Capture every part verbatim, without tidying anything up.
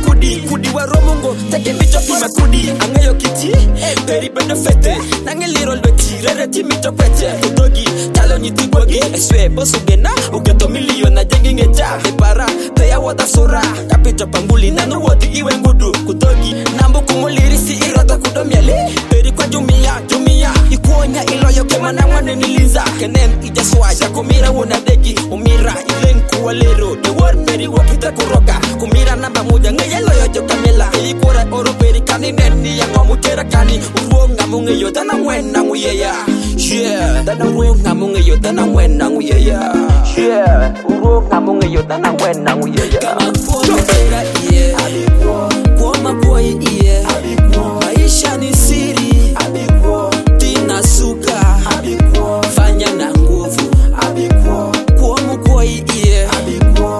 kudi kudi wa romongo take bicho pima kudi angayo kiti peri bendo fete nangeli rol beti rere timito pete kudogi talo nyiti bogi eswe bosu gena ugeto miliona jengi ngeja de para peya wata sura kapito panguli nanu woti iwe ngudu kudogi nambu kumuliri si irota kudomiale peri kwa jumia jumia ikuonya iloyo kemana mwane niliza kenem ijaswaja kumira wona degi umira ilenku walero the word peri wakita kuroka kumira namba moja ngeyelo yo kamela ilikora oro peri kani neni ya ngomutera kani uruonga mungeyo dana mwena nguyeya yeah dana uruonga mungeyo dana mwena nguyeya yeah uruonga mungeyo dana mwena nguyeya kama kwa tera yeah alikuwa kwa maboy yeah alikuwa maisha ni siri alikuwa tina suka alikuwa fanya na nguvu alikuwa kwa mkoi yeah alikuwa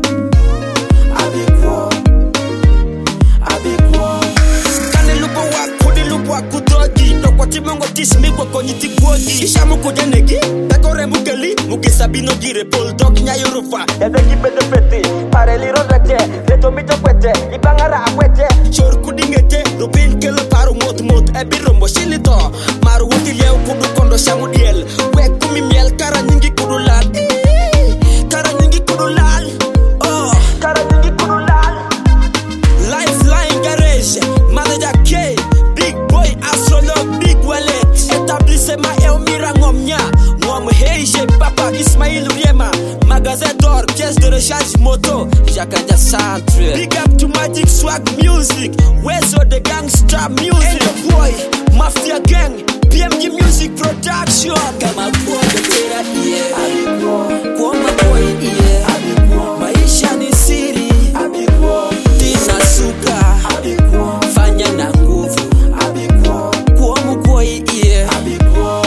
alikuwa alikuwa kane lupo wa kudi lupo wa kudogi no kwa timongo tismi kwa konyiti kuogi isha mukuja negi takore mukeli mukisabino gire bulldog nyayurufa yadegi bedo pete pareli rodete reto mito kwete ibangara akwete chor kudingete rubin kelo paru mot mot ebirombo shilito maru wuti leo kudu kondo shamu diel wekumi miel kara nyingi kudu lal kara nyingi kudu lal oh kara nyingi kudu lal Lifeline Garage Manager K Big Boy Astrolog Big Wallet Etablissement Elmira Ngomnya Ngom Heije Papa Ismail Riema Magasin d'or Pièce de recharge moto Jakaja Centre Big up to Magic Swag Music Wezo the Gangsta Music and the boy Mafia Gang P M G Music Production Kama kwa tera yeah alikuwa kwa maboy yeah alikuwa maisha ni siri alikuwa tina suka alikuwa fanya na nguvu alikuwa kwa mkoi yeah alikuwa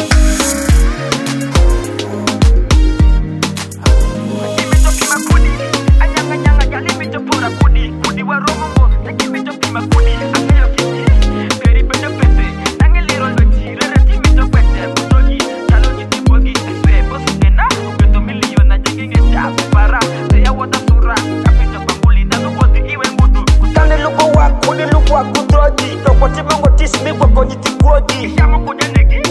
kimito kima kudi anyanga nyanga jali mito pora kudi kudi wa romongo kimito kima kudi angayo kiti peri bendo pete nangeli rol beti rere timito pete kudogi talo nyiti bogi eswe bosu gena ugeto miliona jengi ngeja para peya wata sura kapito panguli nanu woti iwe ngudu kutane lupo wa kudi lupo wa kudogi no kwa timongo tismi kwa konyiti kuogi isha mukuja negi